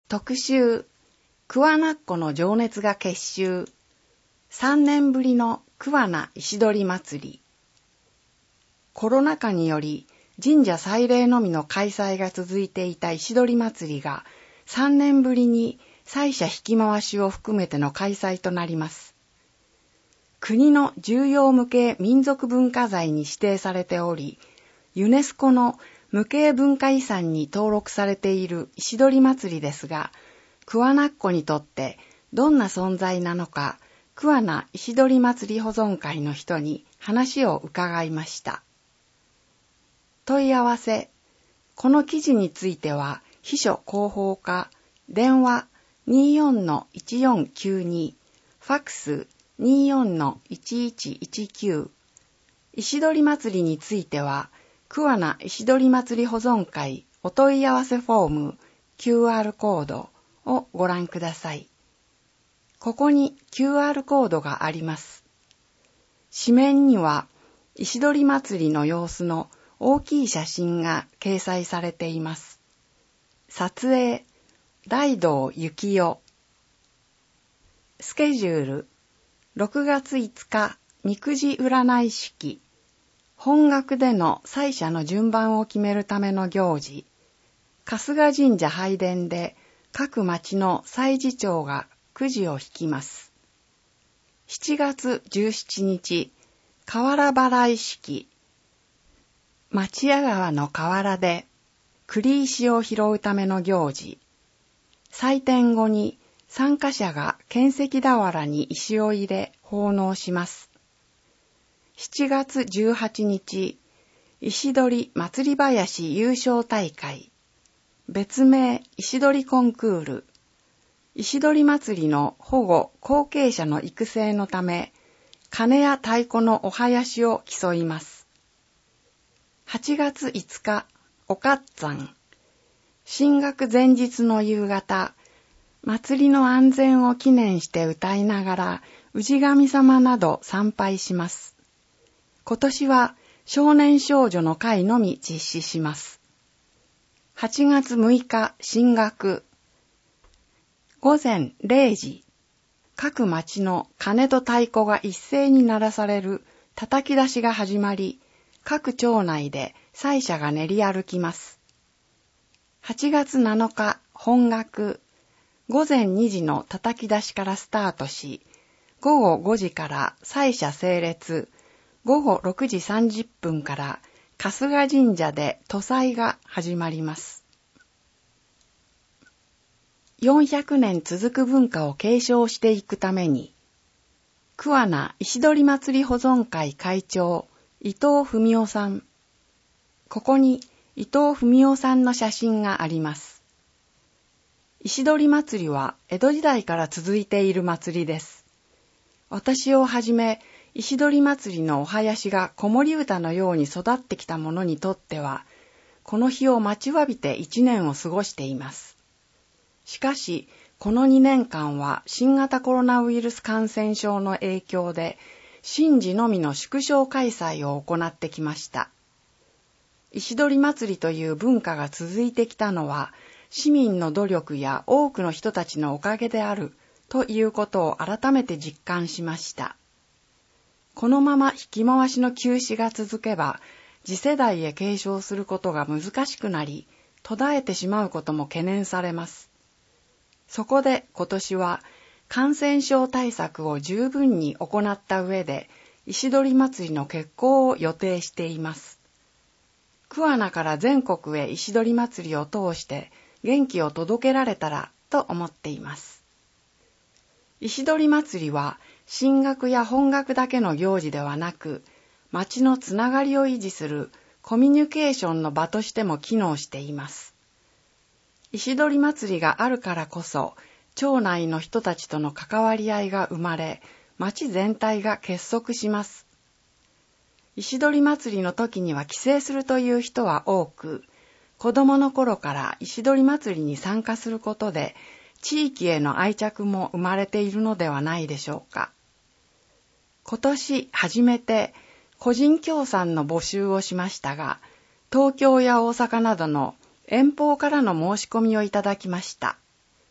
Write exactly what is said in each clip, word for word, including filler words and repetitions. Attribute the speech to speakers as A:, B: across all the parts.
A: 特集、桑名っ子の情熱が結集。さんねんぶりの桑名石鳥祭り。コロナ禍により神社祭礼のみの開催が続いていた石鳥祭りがさんねんぶりに祭社引き回しを含めての開催となります。国の重要無形民族文化財に指定されており、ユネスコの無形文化遺産に登録されている石鳥祭りですが、桑名っ子にとってどんな存在なのか、桑名石鳥祭り保存会の人に話を伺いました。問い合わせ、この記事については秘書広報課、電話 にーよんのいちよんきゅうに、ファックス にーよんのいちいちいちきゅう、石鳥祭りについては桑名石鳥祭り保存会お問い合わせフォーム キューアール コードをご覧ください。ここに キューアール コードがあります。紙面には石鳥祭りの様子の大きい写真が掲載されています。撮影、大道幸代。スケジュール、ろくがついつか、みくじ占い式。本学での祭社の順番を決めるための行事。春日神社拝殿で各町の祭事長がくじを引きます。しちがつじゅうしちにち、河原払い式。町屋川の河原で栗石を拾うための行事。祭典後に参加者が献石俵に石を入れ奉納します。しちがつじゅうはちにち、石鳥祭り林優勝大会。別名石鳥コンクール。石鳥祭りの保護後継者の育成のため、鐘や太鼓のお囃子を競います。はちがついつか、おかっつぁん。神学前日の夕方、祭りの安全を記念して歌いながら、氏神様など参拝します。今年は少年少女の会のみ実施します。はちがつむいか、神学。ごぜんれいじ、各町の鐘と太鼓が一斉に鳴らされる叩き出しが始まり、各町内で祭社が練り歩きます。はちがつなのか、本学。ごぜんにじの叩き出しからスタートし、ごごごじから祭社整列、ごごろくじさんじゅっぷんから春日神社で渡祭が始まります。よんひゃくねん続く文化を継承していくために、桑名石鳥祭り保存会会長、伊藤文夫さん。ここに伊藤文夫さんの写真があります。石鳥祭りは江戸時代から続いている祭りです。私をはじめ、石鳥祭りのお囃子が子守歌のように育ってきた者にとっては、この日を待ちわびて一年を過ごしています。しかし、このにねんかんは新型コロナウイルス感染症の影響で、神事のみの縮小開催を行ってきました。石鳥祭りという文化が続いてきたのは、市民の努力や多くの人たちのおかげであるということを改めて実感しました。このまま引き回しの休止が続けば、次世代へ継承することが難しくなり、途絶えてしまうことも懸念されます。そこで今年は感染症対策を十分に行った上で、石鳥祭りの決行を予定しています。桑名から全国へ石鳥祭りを通して元気を届けられたらと思っています。石鳥祭りは神学や本学だけの行事ではなく、町のつながりを維持するコミュニケーションの場としても機能しています。石鳥祭りがあるからこそ、町内の人たちとの関わり合いが生まれ、町全体が結束します。石鳥祭りの時には帰省するという人は多く、子供の頃から石鳥祭りに参加することで、地域への愛着も生まれているのではないでしょうか。今年初めて個人協賛の募集をしましたが、東京や大阪などの遠方からの申し込みをいただきました。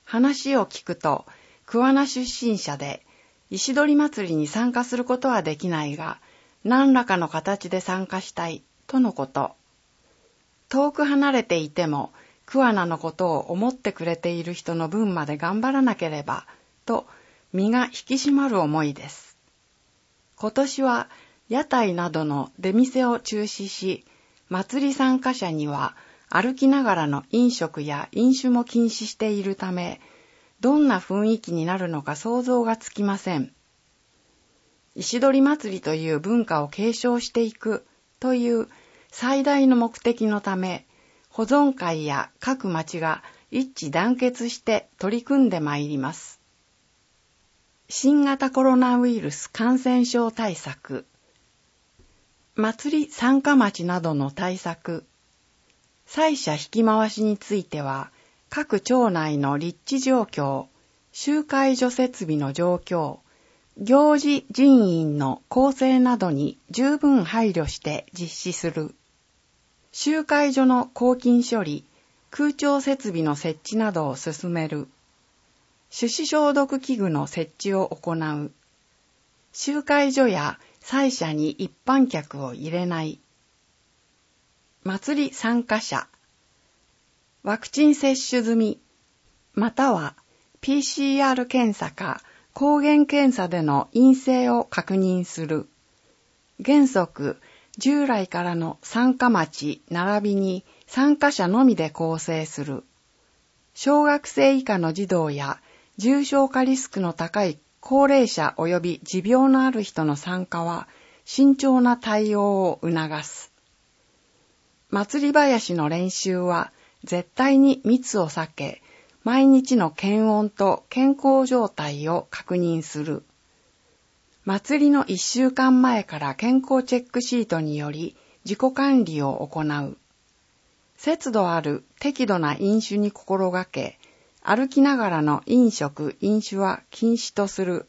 A: 話を聞くと、桑名出身者で、石鳥祭りに参加することはできないが、何らかの形で参加したい、とのこと。遠く離れていても、桑名のことを思ってくれている人の分まで頑張らなければ、と身が引き締まる思いです。今年は屋台などの出店を中止し、祭り参加者には歩きながらの飲食や飲酒も禁止しているため、どんな雰囲気になるのか想像がつきません。石鳥祭りという文化を継承していくという最大の目的のため、保存会や各町が一致団結して取り組んでまいります。新型コロナウイルス感染症対策、祭り参加町などの対策、祭車引き回しについては、各町内の立地状況、集会所設備の状況、行事人員の構成などに十分配慮して実施する。集会所の抗菌処理、空調設備の設置などを進める。手指消毒器具の設置を行う。集会所や祭車に一般客を入れない。祭り参加者。ワクチン接種済み、または ピーシーアール 検査か抗原検査での陰性を確認する。原則、従来からの参加町並びに参加者のみで構成する。小学生以下の児童や重症化リスクの高い高齢者及び持病のある人の参加は慎重な対応を促す。祭り囃子の練習は絶対に密を避け、毎日の検温と健康状態を確認する。祭りの一週間前から健康チェックシートにより自己管理を行う。節度ある適度な飲酒に心がけ、歩きながらの飲食・飲酒は禁止とする。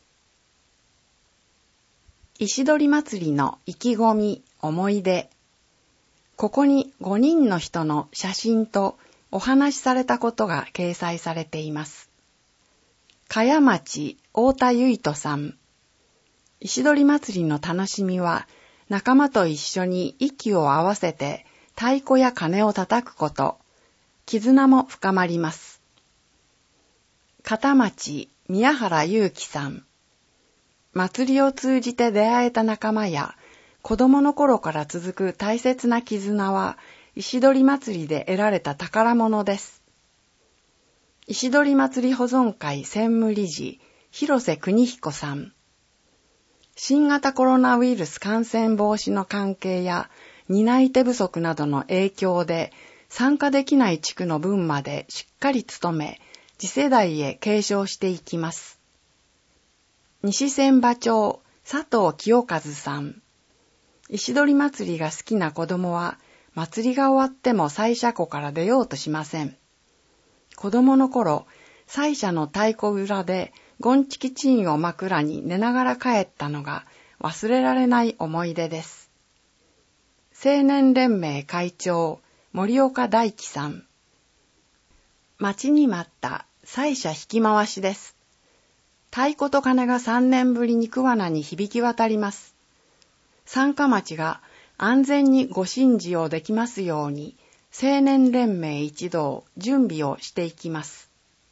A: 石鳥祭りの意気込み・思い出。ここにごにんの人の写真とお話しされたことが掲載されています。茅町太田結人さん。石鳥祭りの楽しみは、仲間と一緒に息を合わせて太鼓や鐘を叩くこと、絆も深まります。片町宮原祐樹さん。祭りを通じて出会えた仲間や、子供の頃から続く大切な絆は、石鳥祭りで得られた宝物です。石鳥祭り保存会専務理事、広瀬邦彦さん。新型コロナウイルス感染防止の関係や担い手不足などの影響で参加できない地区の分までしっかり努め、次世代へ継承していきます。西千葉町佐藤清和さん。石鳥祭りが好きな子供は祭りが終わっても祭車庫から出ようとしません。子供の頃、祭車の太鼓裏でゴンチキチンを枕に寝ながら帰ったのが忘れられない思い出です。青年連盟会長、森岡大樹さん。待ちに待った祭車引き回しです。太鼓と鐘がさんねんぶりに桑名に響き渡ります。参加町が安全にご神事をできますように、青年連盟一同準備をしていきます。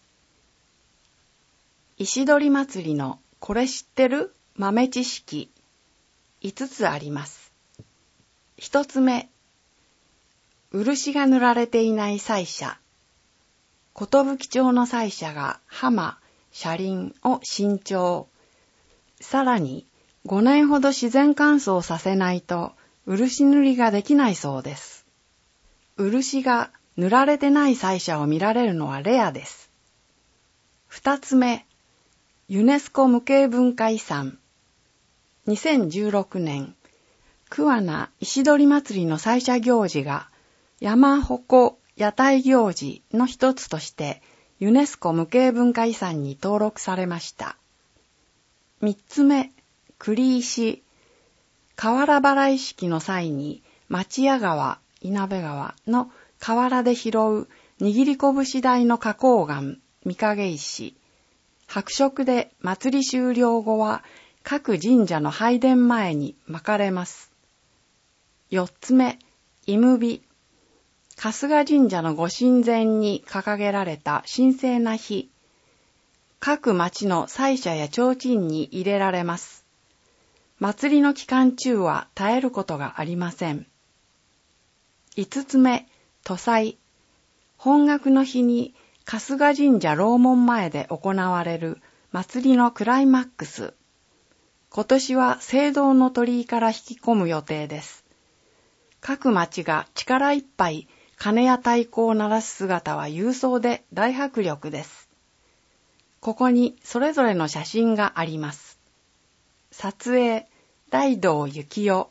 A: 石鳥祭りのこれ知ってる豆知識いつつあります。一つ目、漆が塗られていない祭車。寿町の祭車が浜、車輪を新調。さらにごねんほど自然乾燥させないと漆塗りができないそうです。漆が塗られてない祭車を見られるのはレアです。二つ目、ユネスコ無形文化遺産。にせんじゅうろくねん、桑名石鳥祭りの祭車行事が山鉾屋台行事の一つとしてユネスコ無形文化遺産に登録されました。三つ目、栗石。河原払い式の際に町屋川、稲部川の河原で拾う握り拳大の花崗岩、 御影石。白色で祭り終了後は各神社の拝殿前に巻かれます。四つ目、いむび。春日神社のご神前に掲げられた神聖な火。各町の祭社や提灯に入れられます。祭りの期間中は絶えることがありません。五つ目、土祭。本学の日に春日神社楼門前で行われる祭りのクライマックス。今年は聖堂の鳥居から引き込む予定です。各町が力いっぱい鐘や太鼓を鳴らす姿は勇壮で大迫力です。ここにそれぞれの写真があります。撮影、大道幸雄。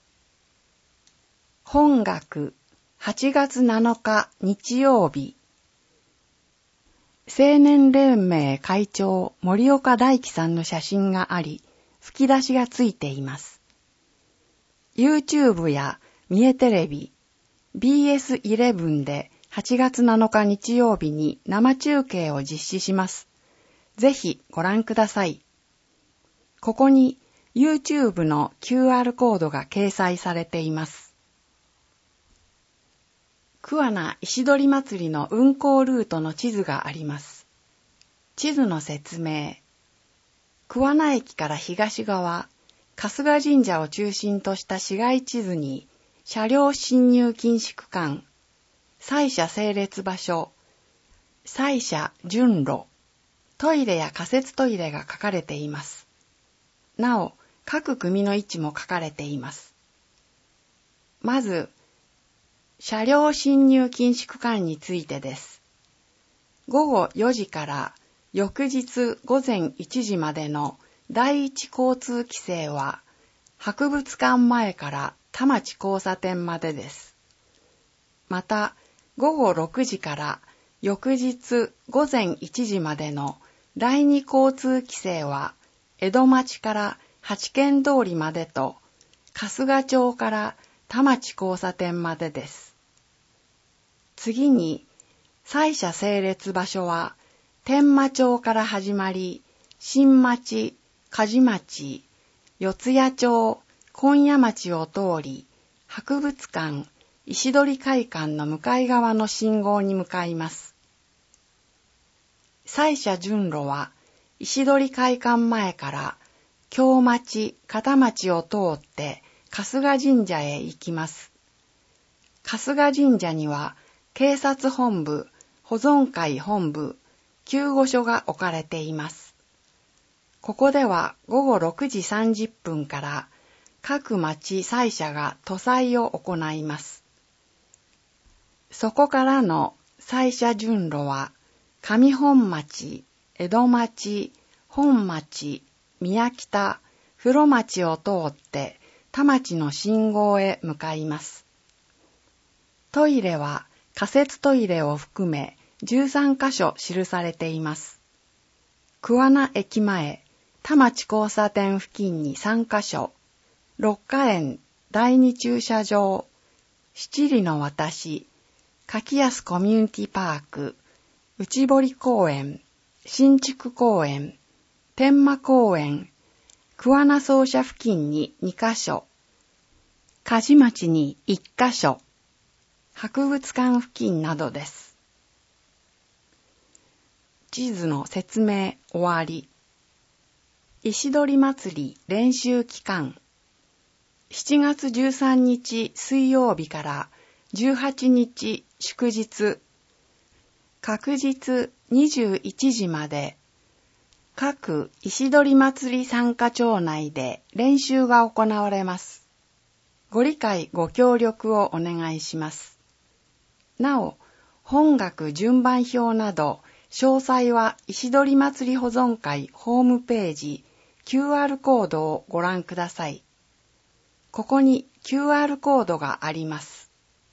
A: 本学、はちがつなのか日曜日。青年連盟会長森岡大樹さんの写真があり、吹き出しがついています。YouTube や三重テレビ、ビーエスイレブン ではちがつなのか日曜日に生中継を実施します。ぜひご覧ください。ここに YouTube の キューアール コードが掲載されています。桑名石鳥祭りの運行ルートの地図があります。地図の説明。桑名駅から東側、春日神社を中心とした市街地図に、車両進入禁止区間、祭車整列場所、祭車順路、トイレや仮設トイレが書かれています。なお、各組の位置も書かれています。まず、車両進入禁止区間についてです。ごごよじから翌日ごぜんいちじまでの第一交通規制は、博物館前から田町交差点までです。また、ごごろくじから翌日ごぜんいちじまでの第二交通規制は、江戸町から八軒通りまでと、春日町から田町交差点までです。次に、祭車整列場所は、天満町から始まり、新町、梶町、四谷町、今夜町を通り、博物館、石鳥会館の向かい側の信号に向かいます。祭車順路は、石鳥会館前から、京町、片町を通って、春日神社へ行きます。春日神社には、警察本部、保存会本部、救護所が置かれています。ここではごごろくじさんじゅっぷんから各町祭車が土祭を行います。そこからの祭車順路は上本町、江戸町、本町、宮北、風呂町を通って田町の信号へ向かいます。トイレは仮設トイレを含めじゅうさんかしょ記されています。桑名駅前、田町交差点付近にさんかしょ、六花園第二駐車場、七里の渡し、柿安コミュニティパーク、内堀公園、新築公園、天満公園、桑名総社付近ににかしょ、梶町にいっかしょ、博物館付近などです。地図の説明終わり。石鳥祭り練習期間。しちがつじゅうさんにち水曜日からじゅうはちにち祝日。各日にじゅういちじまで各石鳥祭り参加町内で練習が行われます。ご理解ご協力をお願いします。なお、本学順番表など詳細は石鳥祭り保存会ホームページ キューアール コードをご覧ください。ここに キューアール コードがあります。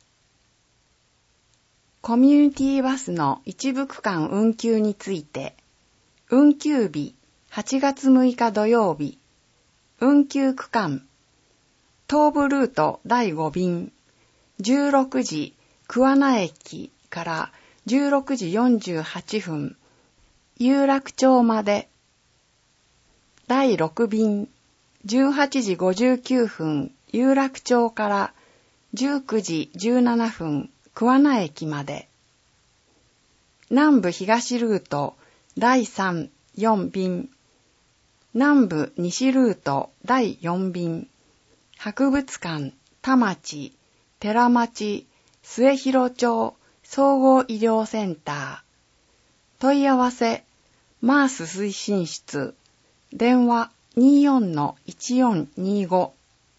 A: コミュニティバスの一部区間運休について、運休日はちがつむいか土曜日、運休区間、東部ルートだいごびん、じゅうろくじ桑名駅からじゅうろくじよんじゅうはっぷん、 有楽町まで。だいろく便、じゅうはちじごじゅうきゅうふん、有楽町からじゅうくじじゅうななふん、桑名駅まで。南部東ルートだいさん、よん便、南部西ルートだいよん便、博物館、田町、寺町、末広町、総合医療センター。問い合わせ、マース推進室、電話 にじゅうよんのいちよんにご。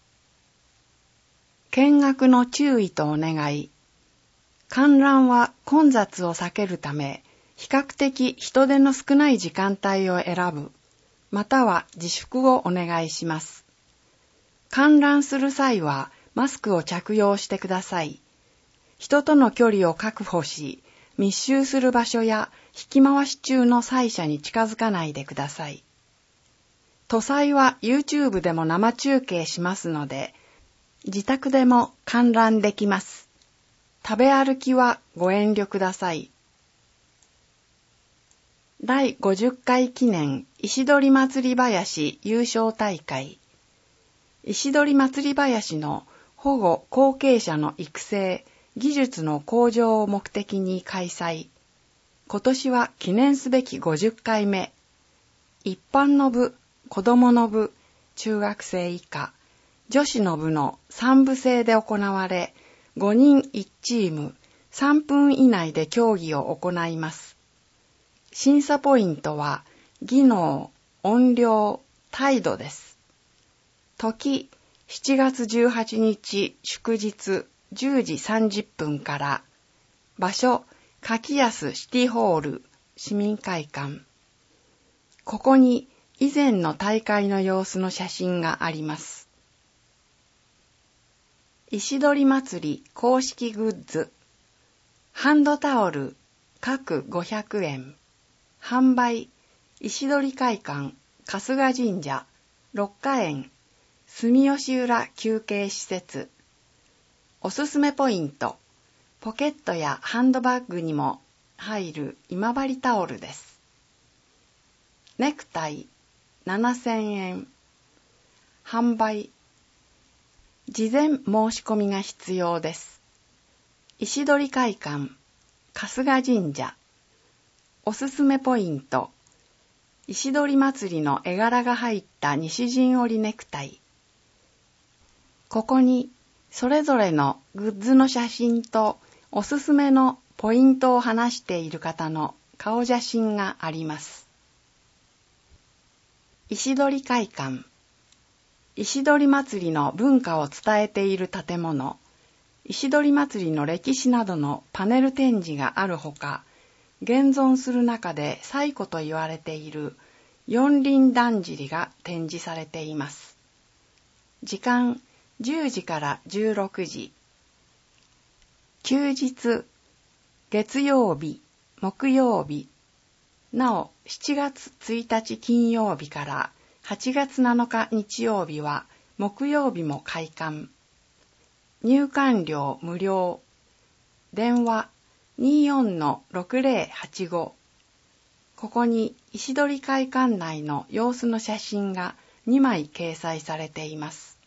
A: 見学の注意とお願い。観覧は混雑を避けるため、比較的人手の少ない時間帯を選ぶ、または自粛をお願いします。観覧する際はマスクを着用してください。人との距離を確保し、密集する場所や引き回し中の祭車に近づかないでください。都祭は YouTube でも生中継しますので、自宅でも観覧できます。食べ歩きはご遠慮ください。だいごじゅっかい記念石鳥祭り林優勝大会。石鳥祭り林の保護後継者の育成、技術の向上を目的に開催。今年は記念すべきごじゅっかいめ。一般の部、子供の部、中学生以下、女子の部のさん部制で行われ、ごにんいちチーム、さんぷん以内で競技を行います。審査ポイントは、技能、音量、態度です。時、しちがつじゅうはちにち祝日じゅうじさんじゅっぷんから、場所、柿安シティホール、市民会館。ここに以前の大会の様子の写真があります。石鳥祭り公式グッズ。ハンドタオル、各ごひゃくえん。販売、石鳥会館、春日神社、六花園、住吉浦休憩施設。おすすめポイント、ポケットやハンドバッグにも入る今治タオルです。ネクタイ、ななせんえん。販売。事前申し込みが必要です。石鳥会館、春日神社。おすすめポイント。石鳥祭りの絵柄が入った西陣織ネクタイ。ここにそれぞれのグッズの写真とおすすめのポイントを話している方の顔写真があります。石鳥会館。石鳥祭りの文化を伝えている建物、石鳥祭りの歴史などのパネル展示があるほか、現存する中で最古と言われている四輪だんじりが展示されています。時間じゅうじからじゅうろくじ。休日、月曜日、木曜日、なおしちがつついたち金曜日からはちがつなのか日曜日は木曜日も開館。入館料無料。電話 にじゅうよんのろくぜろはちご。ここに石鳥会館内の様子の写真がにまい掲載されています。